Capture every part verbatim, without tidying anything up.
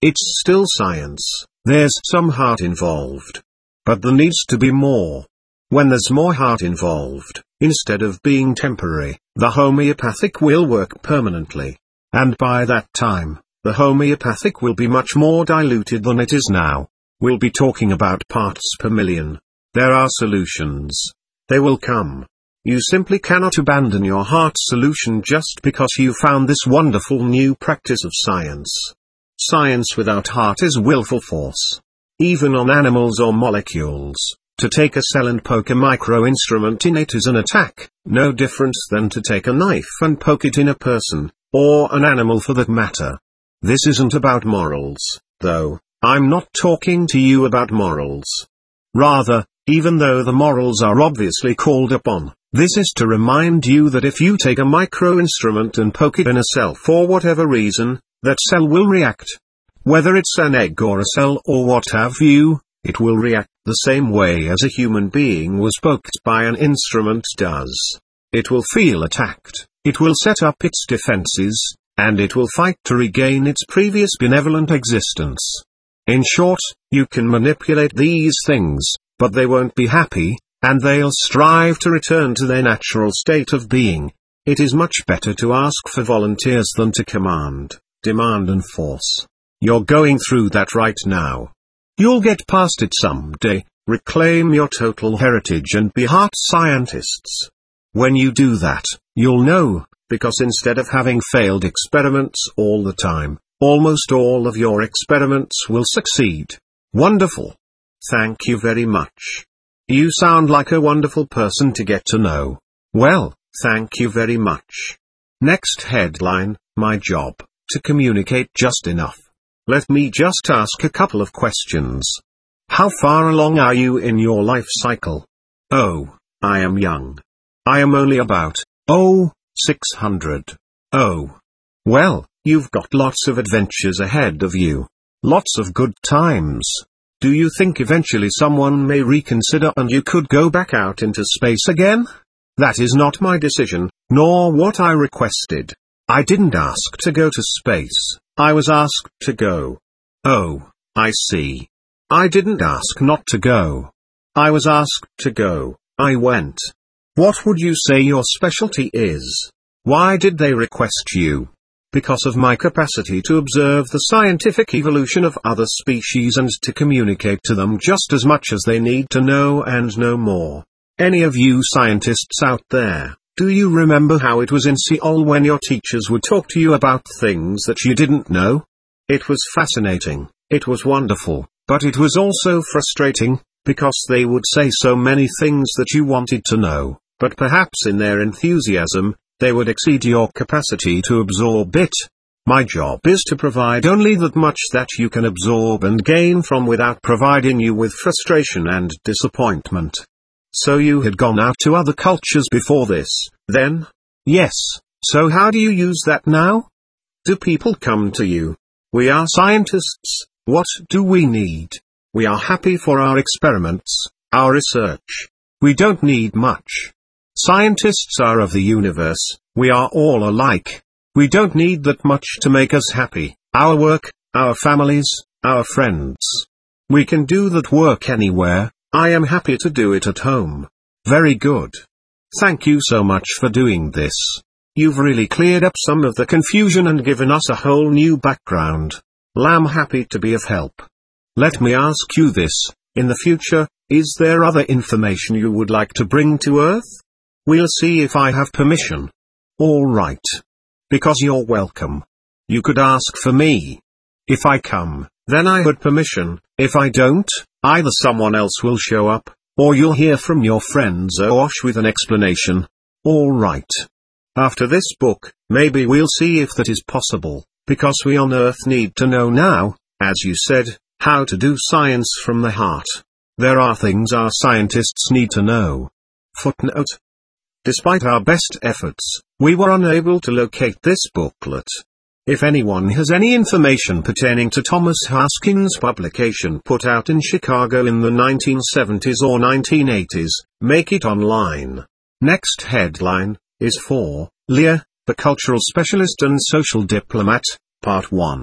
It's still science, there's some heart involved. But there needs to be more. When there's more heart involved, instead of being temporary, the homeopathic will work permanently. And by that time, the homeopathic will be much more diluted than it is now. We'll be talking about parts per million. There are solutions. They will come. You simply cannot abandon your heart solution just because you found this wonderful new practice of science. Science without heart is willful force. Even on animals or molecules, to take a cell and poke a micro-instrument in it is an attack, no difference than to take a knife and poke it in a person, or an animal for that matter. This isn't about morals, though. I'm not talking to you about morals. Rather, even though the morals are obviously called upon, this is to remind you that if you take a micro-instrument and poke it in a cell for whatever reason, that cell will react. Whether it's an egg or a cell or what have you, it will react the same way as a human being was poked by an instrument does. It will feel attacked, it will set up its defenses, and it will fight to regain its previous benevolent existence. In short, you can manipulate these things, but they won't be happy, and they'll strive to return to their natural state of being. It is much better to ask for volunteers than to command, demand and force. You're going through that right now. You'll get past it someday, reclaim your total heritage and be heart scientists. When you do that, you'll know, because instead of having failed experiments all the time, almost all of your experiments will succeed. Wonderful. Thank you very much. You sound like a wonderful person to get to know. Well, thank you very much. Next headline, my job, to communicate just enough. Let me just ask a couple of questions. How far along are you in your life cycle? Oh, I am young. I am only about, oh, six hundred. Oh. Well, you've got lots of adventures ahead of you. Lots of good times. Do you think eventually someone may reconsider and you could go back out into space again? That is not my decision, nor what I requested. I didn't ask to go to space. I was asked to go. Oh, I see. I didn't ask not to go. I was asked to go. I went. What would you say your specialty is? Why did they request you? Because of my capacity to observe the scientific evolution of other species and to communicate to them just as much as they need to know and no more. Any of you scientists out there, do you remember how it was in Seoul when your teachers would talk to you about things that you didn't know? It was fascinating, it was wonderful, but it was also frustrating, because they would say so many things that you wanted to know, but perhaps in their enthusiasm, they would exceed your capacity to absorb it. My job is to provide only that much that you can absorb and gain from without providing you with frustration and disappointment. So you had gone out to other cultures before this, then? Yes, so how do you use that now? Do people come to you? We are scientists, what do we need? We are happy for our experiments, our research. We don't need much. Scientists are of the universe, we are all alike. We don't need that much to make us happy, our work, our families, our friends. We can do that work anywhere. I am happy to do it at home. Very good. Thank you so much for doing this. You've really cleared up some of the confusion and given us a whole new background. I'm happy to be of help. Let me ask you this, in the future, is there other information you would like to bring to Earth? We'll see if I have permission. All right. Because you're welcome. You could ask for me. If I come, then I had permission. If I don't, either someone else will show up, or you'll hear from your friend Zosh with an explanation. All right. After this book, maybe we'll see if that is possible, because we on Earth need to know now, as you said, how to do science from the heart. There are things our scientists need to know. Footnote. Despite our best efforts, we were unable to locate this booklet. If anyone has any information pertaining to Thomas Haskins' publication put out in Chicago in the nineteen seventies or nineteen eighties, make it online. Next headline is for Leah, the Cultural Specialist and Social Diplomat, Part one.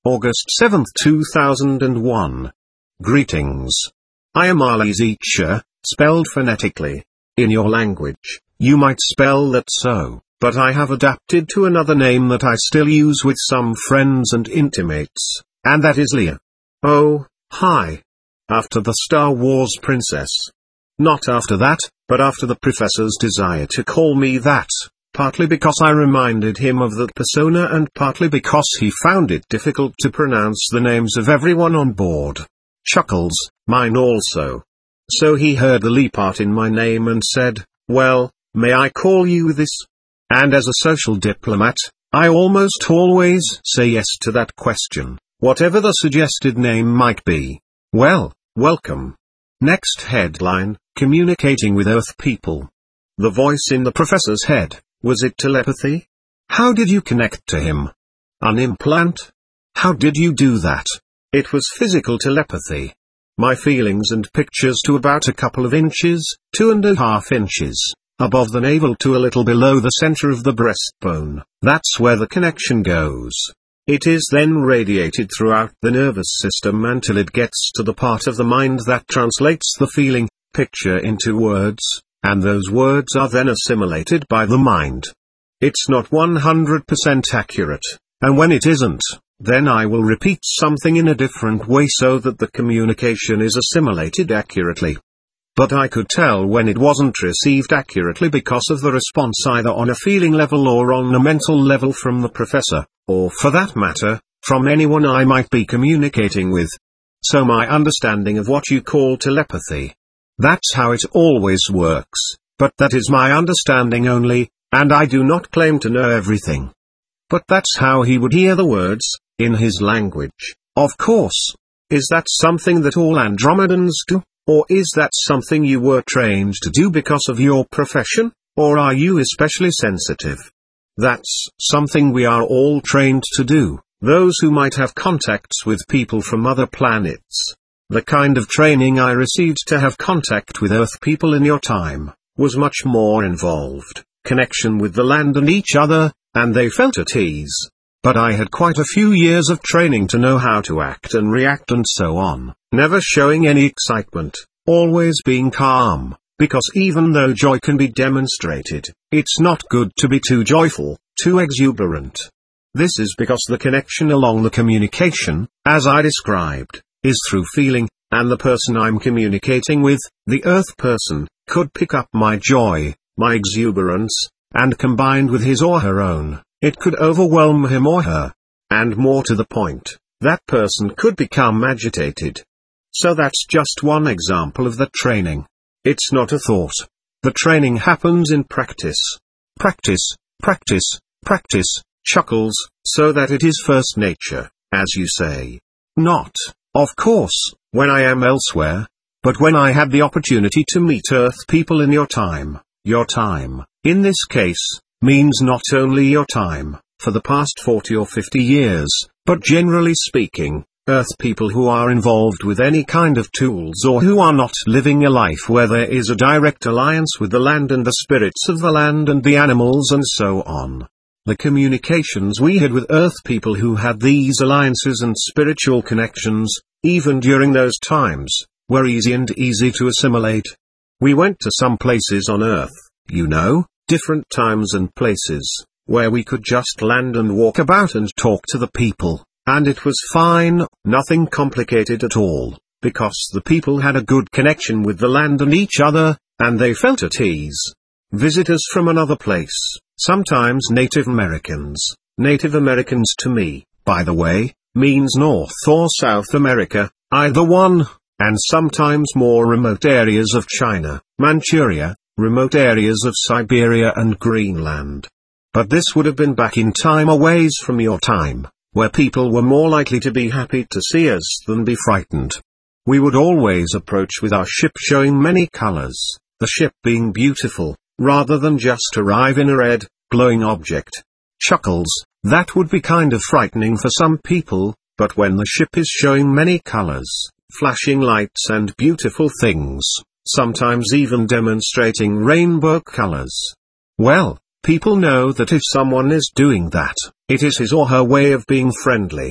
August seventh two thousand one. Greetings. I am Ali Zecher, spelled phonetically. In your language, you might spell that so, but I have adapted to another name that I still use with some friends and intimates, and that is Leia. Oh, hi. After the Star Wars princess. Not after that, but after the professor's desire to call me that, partly because I reminded him of that persona and partly because he found it difficult to pronounce the names of everyone on board. Chuckles, mine also. So he heard the Lee part in my name and said, well, may I call you this? And as a social diplomat, I almost always say yes to that question, whatever the suggested name might be. Well, welcome. Next headline, communicating with Earth people. The voice in the professor's head, was it telepathy? How did you connect to him? An implant? How did you do that? It was physical telepathy. My feelings and pictures to about a couple of inches, two and a half inches, above the navel to a little below the center of the breastbone, that's where the connection goes. It is then radiated throughout the nervous system until it gets to the part of the mind that translates the feeling, picture into words, and those words are then assimilated by the mind. It's not one hundred percent accurate, and when it isn't, then I will repeat something in a different way so that the communication is assimilated accurately. But I could tell when it wasn't received accurately because of the response either on a feeling level or on a mental level from the professor, or for that matter, from anyone I might be communicating with. So my understanding of what you call telepathy. That's how it always works, but that is my understanding only, and I do not claim to know everything. But that's how he would hear the words, in his language, of course. Is that something that all Andromedans do? Or is that something you were trained to do because of your profession, or are you especially sensitive? That's something we are all trained to do, those who might have contacts with people from other planets. The kind of training I received to have contact with Earth people in your time, was much more involved, connection with the land and each other, and they felt at ease. But I had quite a few years of training to know how to act and react and so on, never showing any excitement, always being calm, because even though joy can be demonstrated, it's not good to be too joyful, too exuberant. This is because the connection along the communication, as I described, is through feeling, and the person I'm communicating with, the Earth person, could pick up my joy, my exuberance, and combined with his or her own, it could overwhelm him or her. And more to the point, that person could become agitated. So that's just one example of the training. It's not a thought. The training happens in practice. Practice, practice, practice, Chuckles, so that it is first nature, as you say. Not, of course, when I am elsewhere, but when I had the opportunity to meet Earth people in your time. Your time, in this case, means not only your time, for the past forty or fifty years, but generally speaking, Earth people who are involved with any kind of tools or who are not living a life where there is a direct alliance with the land and the spirits of the land and the animals and so on. The communications we had with Earth people who had these alliances and spiritual connections, even during those times, were easy and easy to assimilate. We went to some places on Earth, you know, different times and places, where we could just land and walk about and talk to the people, and it was fine, nothing complicated at all, because the people had a good connection with the land and each other, and they felt at ease. Visitors from another place, sometimes Native Americans. Native Americans to me, by the way, means North or South America, either one, and sometimes more remote areas of China, Manchuria, remote areas of Siberia and Greenland. But this would have been back in time a ways from your time, where people were more likely to be happy to see us than be frightened. We would always approach with our ship showing many colors, the ship being beautiful, rather than just arrive in a red, glowing object. Chuckles, that would be kind of frightening for some people, but when the ship is showing many colors, flashing lights and beautiful things, sometimes even demonstrating rainbow colors. Well, people know that if someone is doing that, it is his or her way of being friendly.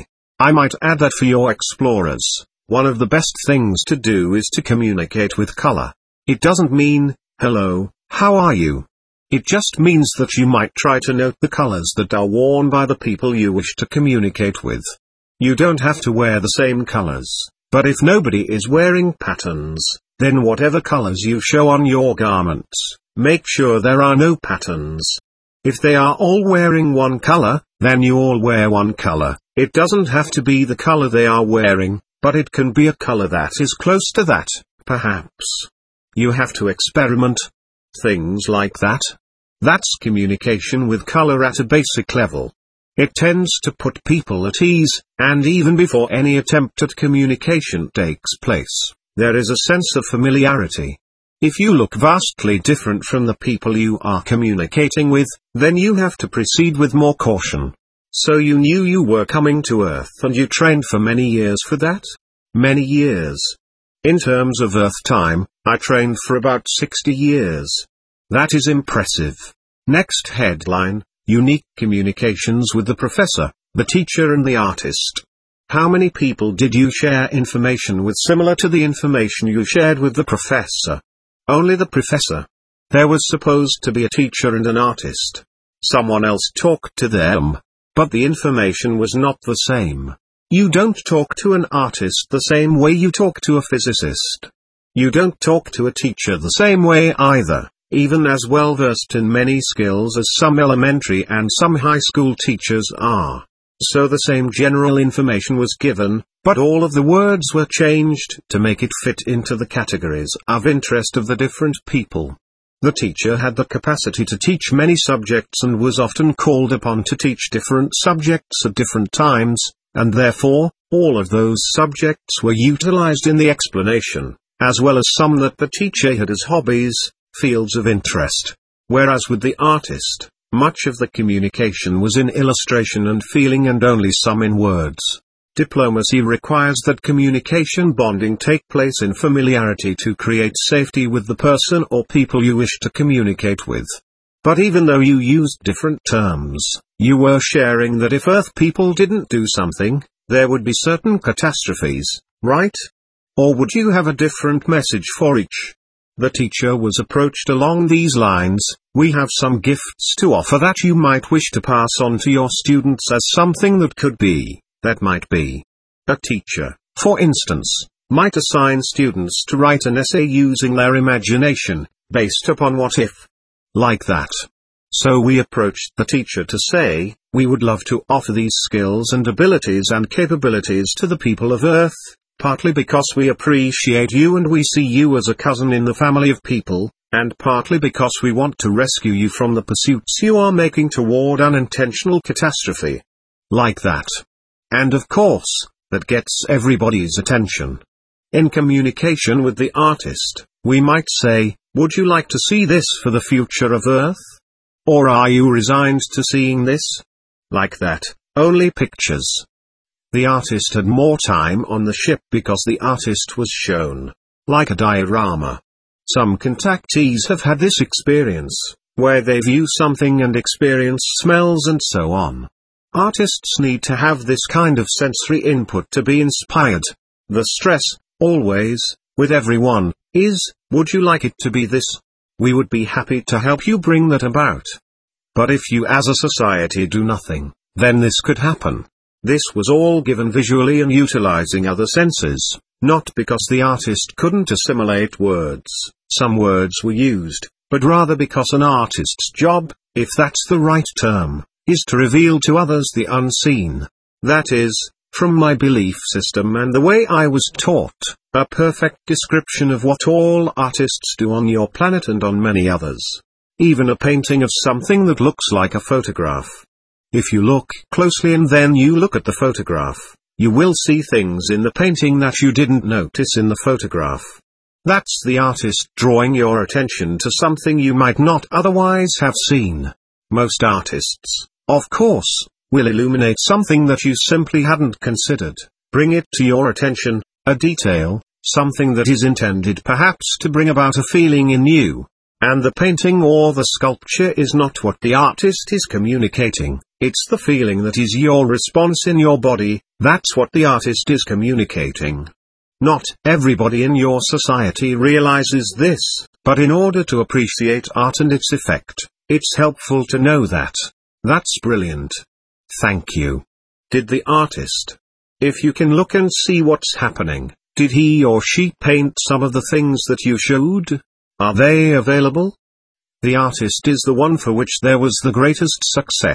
I might add that for your explorers, one of the best things to do is to communicate with color. It doesn't mean, hello, how are you? It just means that you might try to note the colors that are worn by the people you wish to communicate with. You don't have to wear the same colors, but if nobody is wearing patterns, then whatever colors you show on your garments, make sure there are no patterns. If they are all wearing one color, then you all wear one color. It doesn't have to be the color they are wearing, but it can be a color that is close to that, perhaps. You have to experiment. Things like that. That's communication with color at a basic level. It tends to put people at ease, and even before any attempt at communication takes place, there is a sense of familiarity. If you look vastly different from the people you are communicating with, then you have to proceed with more caution. So you knew you were coming to Earth and you trained for many years for that? Many years. In terms of Earth time, I trained for about sixty years. That is impressive. Next headline, unique communications with the professor, the teacher and the artist. How many people did you share information with similar to the information you shared with the professor? Only the professor. There was supposed to be a teacher and an artist. Someone else talked to them. But the information was not the same. You don't talk to an artist the same way you talk to a physicist. You don't talk to a teacher the same way either, even as well versed in many skills as some elementary and some high school teachers are. So the same general information was given, but all of the words were changed to make it fit into the categories of interest of the different people. The teacher had the capacity to teach many subjects and was often called upon to teach different subjects at different times, and therefore, all of those subjects were utilized in the explanation, as well as some that the teacher had as hobbies, fields of interest. Whereas with the artist, much of the communication was in illustration and feeling and only some in words. Diplomacy requires that communication bonding take place in familiarity to create safety with the person or people you wish to communicate with. But even though you used different terms, you were sharing that if Earth people didn't do something, there would be certain catastrophes, right? Or would you have a different message for each? The teacher was approached along these lines: we have some gifts to offer that you might wish to pass on to your students as something that could be. That might be. A teacher, for instance, might assign students to write an essay using their imagination, based upon what if. Like that. So we approached the teacher to say, we would love to offer these skills and abilities and capabilities to the people of Earth, partly because we appreciate you and we see you as a cousin in the family of people, and partly because we want to rescue you from the pursuits you are making toward unintentional catastrophe. Like that. And of course, that gets everybody's attention. In communication with the artist, we might say, would you like to see this for the future of Earth? Or are you resigned to seeing this? Like that, only pictures. The artist had more time on the ship because the artist was shown, like a diorama. Some contactees have had this experience, where they view something and experience smells and so on. Artists need to have this kind of sensory input to be inspired. The stress, always, with everyone, is, would you like it to be this? We would be happy to help you bring that about. But if you as a society do nothing, then this could happen. This was all given visually and utilizing other senses, not because the artist couldn't assimilate words, some words were used, but rather because an artist's job, if that's the right term, is to reveal to others the unseen. That is, from my belief system and the way I was taught, a perfect description of what all artists do on your planet and on many others. Even a painting of something that looks like a photograph. If you look closely and then you look at the photograph, you will see things in the painting that you didn't notice in the photograph. That's the artist drawing your attention to something you might not otherwise have seen. Most artists, of course, will illuminate something that you simply hadn't considered, bring it to your attention, a detail, something that is intended perhaps to bring about a feeling in you. And the painting or the sculpture is not what the artist is communicating, it's the feeling that is your response in your body, That's what the artist is communicating. Not everybody in your society realizes this, but in order to appreciate art and its effect, it's helpful to know that. That's brilliant. Thank you. Did the artist? If you can look and see what's happening, did he or she paint some of the things that you showed? Are they available? The artist is the one for which there was the greatest success.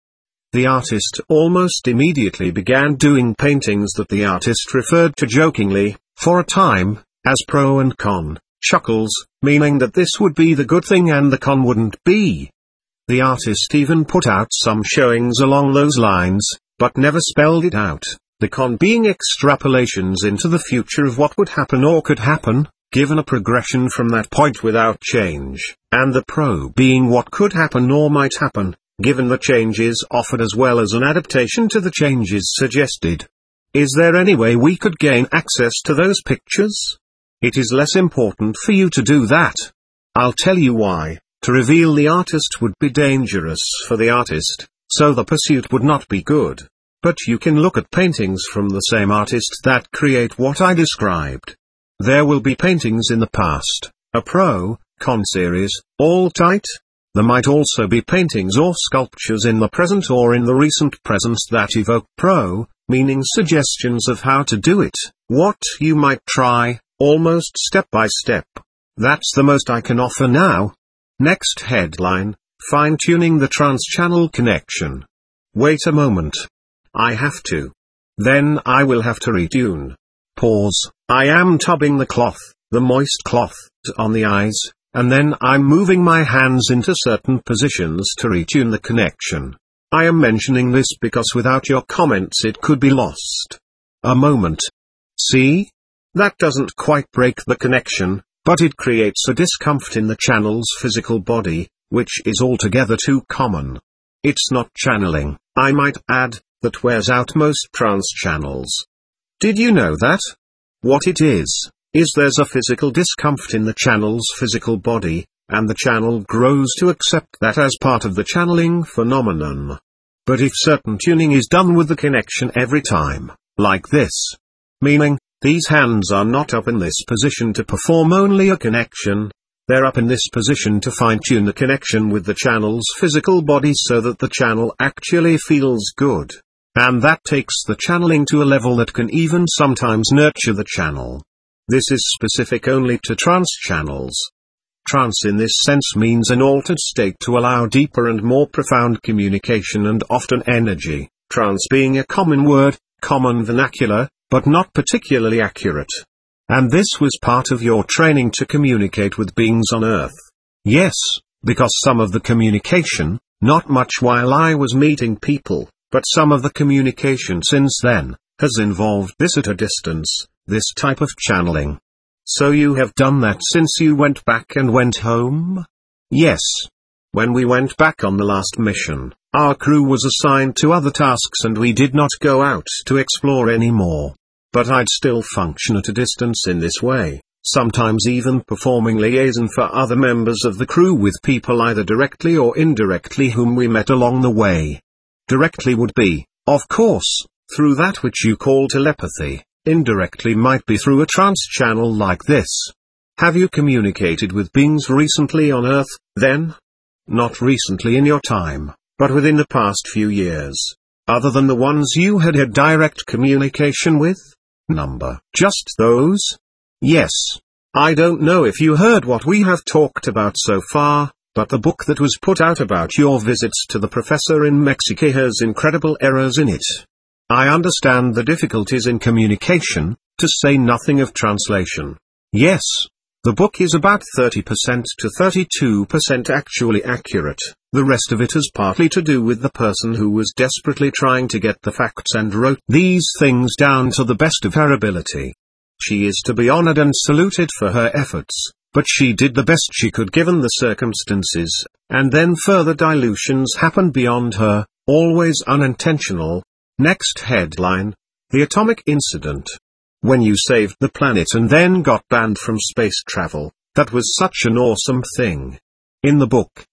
The artist almost immediately began doing paintings that the artist referred to jokingly, for a time, as pro and con, chuckles, meaning that this would be the good thing and the con wouldn't be. The artist even put out some showings along those lines, but never spelled it out, the con being extrapolations into the future of what would happen or could happen, given a progression from that point without change, and the pro being what could happen or might happen, given the changes offered as well as an adaptation to the changes suggested. Is there any way we could gain access to those pictures? It is less important for you to do that. I'll tell you why. To reveal the artist would be dangerous for the artist, so the pursuit would not be good. But you can look at paintings from the same artist that create what I described. There will be paintings in the past, a pro, con series, all tight. There might also be paintings or sculptures in the present or in the recent present that evoke pro, meaning suggestions of how to do it, what you might try, almost step by step. That's the most I can offer now. Next headline, fine-tuning the trans-channel connection. Wait a moment. I have to. Then I will have to retune. Pause. I am tubbing the cloth, the moist cloth, on the eyes, and then I'm moving my hands into certain positions to retune the connection. I am mentioning this because without your comments it could be lost. A moment. See? That doesn't quite break the connection, but it creates a discomfort in the channel's physical body, which is altogether too common. It's not channeling, I might add, that wears out most trance channels. Did you know that? What it is, is there's a physical discomfort in the channel's physical body, and the channel grows to accept that as part of the channeling phenomenon. But if certain tuning is done with the connection every time, like this, meaning, these hands are not up in this position to perform only a connection, they're up in this position to fine-tune the connection with the channel's physical body so that the channel actually feels good. And that takes the channeling to a level that can even sometimes nurture the channel. This is specific only to trance channels. Trance in this sense means an altered state to allow deeper and more profound communication and often energy, trance being a common word, common vernacular, but not particularly accurate. And this was part of your training to communicate with beings on Earth. Yes, because some of the communication, not much while I was meeting people, but some of the communication since then, has involved this at a distance, this type of channeling. So you have done that since you went back and went home? Yes. When we went back on the last mission, our crew was assigned to other tasks and we did not go out to explore anymore. But I'd still function at a distance in this way, sometimes even performing liaison for other members of the crew with people either directly or indirectly whom we met along the way. Directly would be, of course, through that which you call telepathy. Indirectly might be through a trance channel like this. Have you communicated with beings recently on Earth, then? Not recently in your time, but within the past few years. Other than the ones you had had direct communication with? Number. Just those? Yes. I don't know if you heard what we have talked about so far, but the book that was put out about your visits to the professor in Mexico has incredible errors in it. I understand the difficulties in communication, to say nothing of translation. Yes, the book is about thirty percent to thirty-two percent actually accurate, the rest of it is partly to do with the person who was desperately trying to get the facts and wrote these things down to the best of her ability. She is to be honored and saluted for her efforts, but she did the best she could given the circumstances, and then further dilutions happened beyond her, always unintentional. Next headline, the atomic incident. When you saved the planet and then got banned from space travel, that was such an awesome thing. In the book,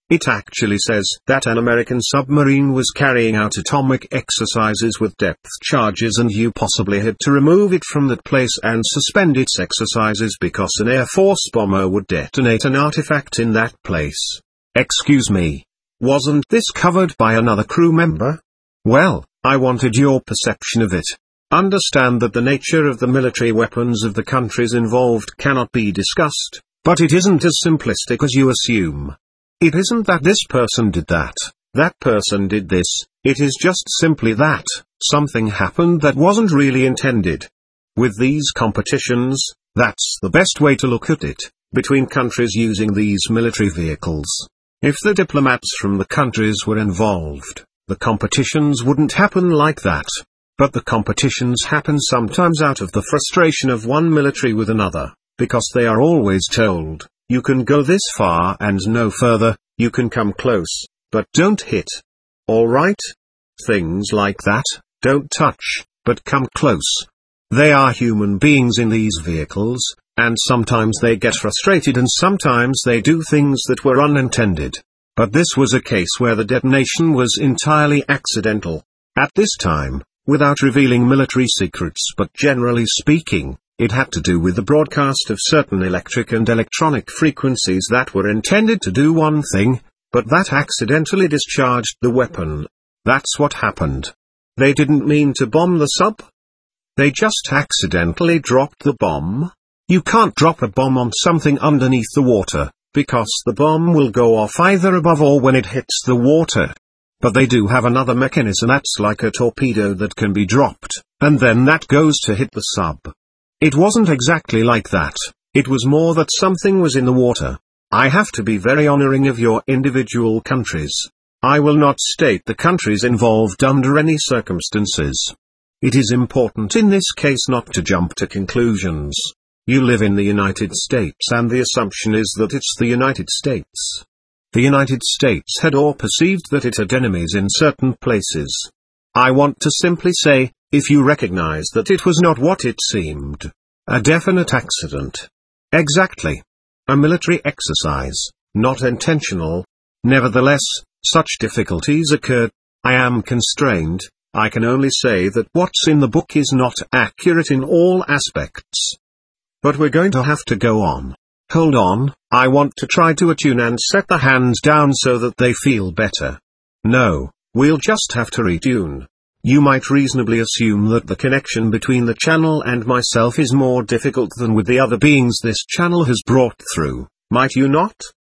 It actually says that an American submarine was carrying out atomic exercises with depth charges and you possibly had to remove it from that place and suspend its exercises because an Air Force bomber would detonate an artifact in that place. Excuse me. Wasn't this covered by another crew member? Well, I wanted your perception of it. Understand that the nature of the military weapons of the countries involved cannot be discussed, but it isn't as simplistic as you assume. It isn't that this person did that, that person did this, it is just simply that something happened that wasn't really intended. With these competitions, that's the best way to look at it, between countries using these military vehicles. If the diplomats from the countries were involved, the competitions wouldn't happen like that. But the competitions happen sometimes out of the frustration of one military with another, because they are always told, you can go this far and no further, you can come close, but don't hit. Alright? Things like that, don't touch, but come close. They are human beings in these vehicles, and sometimes they get frustrated and sometimes they do things that were unintended. But this was a case where the detonation was entirely accidental. At this time, without revealing military secrets but generally speaking, it had to do with the broadcast of certain electric and electronic frequencies that were intended to do one thing, but that accidentally discharged the weapon. That's what happened. They didn't mean to bomb the sub. They just accidentally dropped the bomb. You can't drop a bomb on something underneath the water, because the bomb will go off either above or when it hits the water. But they do have another mechanism that's like a torpedo that can be dropped, and then that goes to hit the sub. It wasn't exactly like that, it was more that something was in the water. I have to be very honoring of your individual countries. I will not state the countries involved under any circumstances. It is important in this case not to jump to conclusions. You live in the United States and the assumption is that it's the United States. The United States had or perceived that it had enemies in certain places. I want to simply say, if you recognize that it was not what it seemed. A definite accident. Exactly. A military exercise, not intentional. Nevertheless, such difficulties occurred. I am constrained. I can only say that what's in the book is not accurate in all aspects. But we're going to have to go on. Hold on, I want to try to attune and set the hands down so that they feel better. No, we'll just have to retune. You might reasonably assume that the connection between the channel and myself is more difficult than with the other beings this channel has brought through, might you not?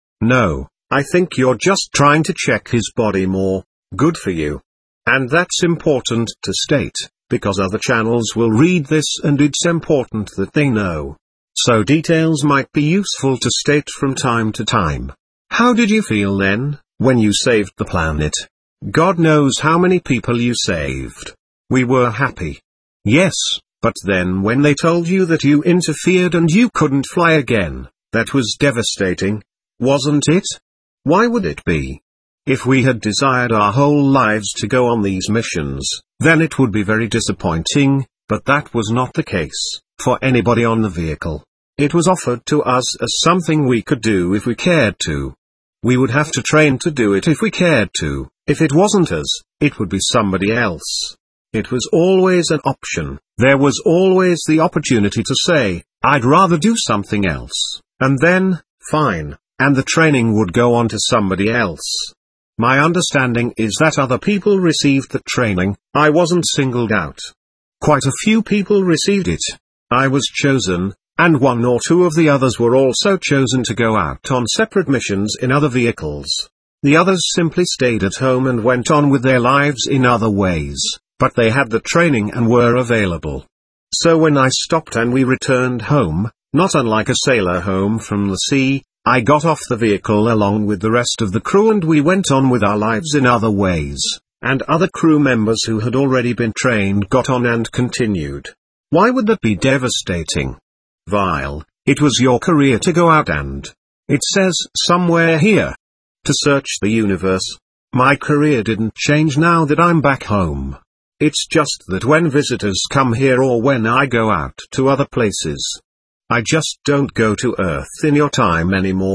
No, I think you're just trying to check his body more. Good for you. And that's important to state, because other channels will read this and it's important that they know. So details might be useful to state from time to time. How did you feel then, when you saved the planet? God knows how many people you saved. We were happy. Yes, but then when they told you that you interfered and you couldn't fly again, that was devastating, wasn't it? Why would it be? If we had desired our whole lives to go on these missions, then it would be very disappointing, but that was not the case, for anybody on the vehicle. It was offered to us as something we could do if we cared to. We would have to train to do it if we cared to. If it wasn't us, it would be somebody else. It was always an option. There was always the opportunity to say, I'd rather do something else, and then, fine, and the training would go on to somebody else. My understanding is that other people received the training. I wasn't singled out. Quite a few people received it. I was chosen, and one or two of the others were also chosen to go out on separate missions in other vehicles. The others simply stayed at home and went on with their lives in other ways, but they had the training and were available. So when I stopped and we returned home, not unlike a sailor home from the sea, I got off the vehicle along with the rest of the crew and we went on with our lives in other ways, and other crew members who had already been trained got on and continued. Why would that be devastating? Vile, it was your career to go out and, it says somewhere here, to search the universe. My career didn't change now that I'm back home. It's just that when visitors come here or when I go out to other places, I just don't go to Earth in your time anymore.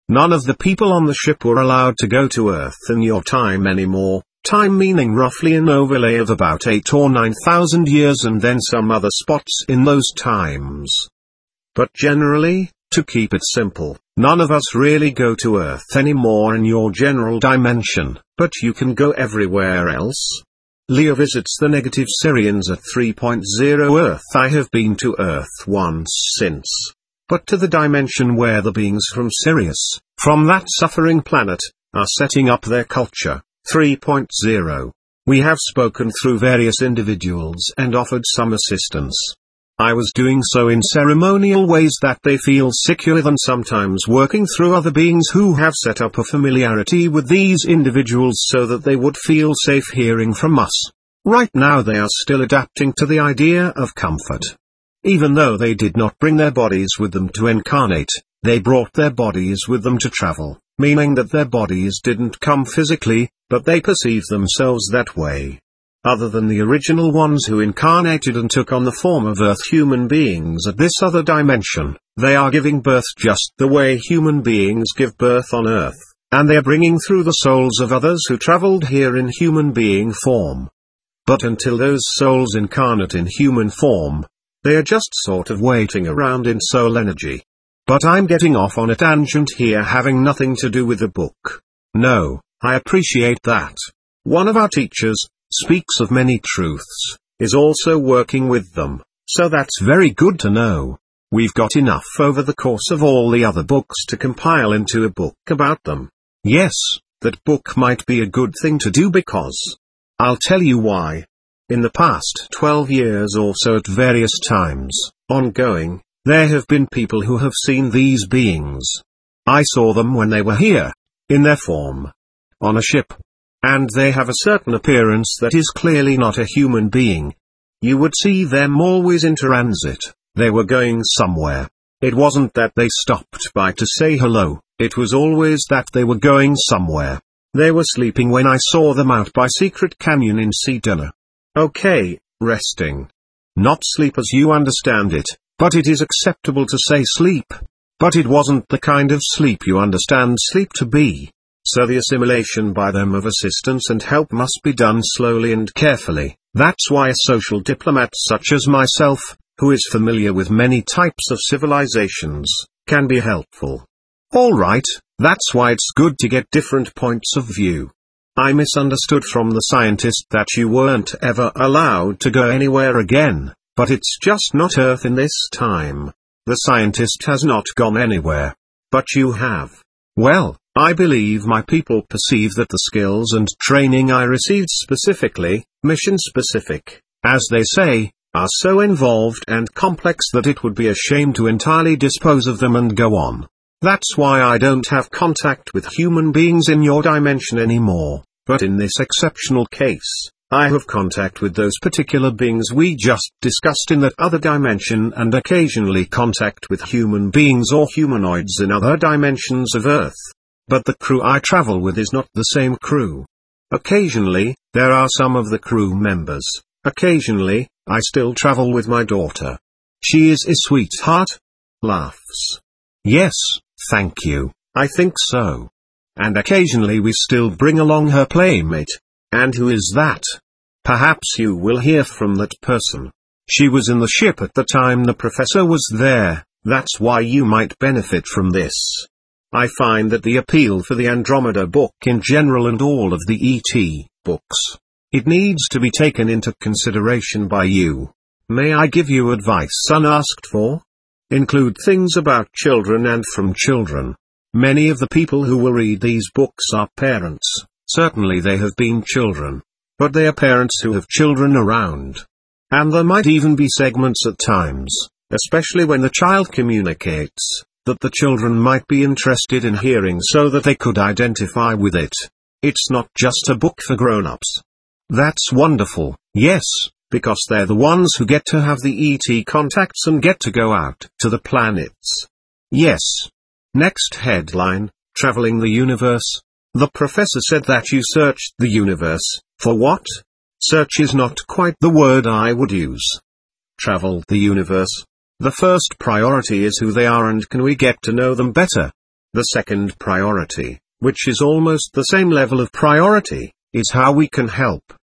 None of the people on the ship were allowed to go to Earth in your time anymore, time meaning roughly an overlay of about eight or nine thousand years and then some other spots in those times. But generally, to keep it simple, none of us really go to Earth anymore in your general dimension, but you can go everywhere else. Leo visits the negative Sirians at three point zero Earth. I have been to Earth once since. But to the dimension where the beings from Sirius, from that suffering planet, are setting up their culture, three point zero. We have spoken through various individuals and offered some assistance. I was doing so in ceremonial ways that they feel secure and sometimes working through other beings who have set up a familiarity with these individuals so that they would feel safe hearing from us. Right now they are still adapting to the idea of comfort. Even though they did not bring their bodies with them to incarnate, they brought their bodies with them to travel, meaning that their bodies didn't come physically, but they perceive themselves that way. Other than the original ones who incarnated and took on the form of Earth human beings at this other dimension, they are giving birth just the way human beings give birth on Earth, and they are bringing through the souls of others who traveled here in human being form. But until those souls incarnate in human form, they are just sort of waiting around in soul energy. But I'm getting off on a tangent here, having nothing to do with the book. No, I appreciate that. One of our teachers speaks of many truths, is also working with them, so that's very good to know. We've got enough over the course of all the other books to compile into a book about them. Yes, that book might be a good thing to do because I'll tell you why. In the past twelve years or so at various times, ongoing, there have been people who have seen these beings. I saw them when they were here, in their form, on a ship. And they have a certain appearance that is clearly not a human being. You would see them always in transit, they were going somewhere. It wasn't that they stopped by to say hello, it was always that they were going somewhere. They were sleeping when I saw them out by Secret Canyon in Sedona. Okay, resting. Not sleep as you understand it, but it is acceptable to say sleep. But it wasn't the kind of sleep you understand sleep to be. So the assimilation by them of assistance and help must be done slowly and carefully. That's why a social diplomat such as myself, who is familiar with many types of civilizations, can be helpful. Alright, that's why it's good to get different points of view. I misunderstood from the scientist that you weren't ever allowed to go anywhere again, but it's just not Earth in this time. The scientist has not gone anywhere. But you have. Well, I believe my people perceive that the skills and training I received specifically, mission specific, as they say, are so involved and complex that it would be a shame to entirely dispose of them and go on. That's why I don't have contact with human beings in your dimension anymore, but in this exceptional case, I have contact with those particular beings we just discussed in that other dimension and occasionally contact with human beings or humanoids in other dimensions of Earth. But the crew I travel with is not the same crew. Occasionally, there are some of the crew members. Occasionally, I still travel with my daughter. She is a sweetheart. Laughs. Yes, thank you, I think so. And occasionally we still bring along her playmate. And who is that? Perhaps you will hear from that person. She was in the ship at the time the professor was there, that's why you might benefit from this. I find that the appeal for the Andromeda book in general and all of the E T books, it needs to be taken into consideration by you. May I give you advice unasked for? Include things about children and from children. Many of the people who will read these books are parents, certainly they have been children. But they are parents who have children around. And there might even be segments at times, especially when the child communicates, that the children might be interested in hearing so that they could identify with it. It's not just a book for grown-ups. That's wonderful, yes, because they're the ones who get to have the E T contacts and get to go out to the planets. Yes. Next headline, Traveling the Universe. The professor said that you searched the universe. For what? Search is not quite the word I would use. Travel the universe. The first priority is who they are and can we get to know them better. The second priority, which is almost the same level of priority, is how we can help.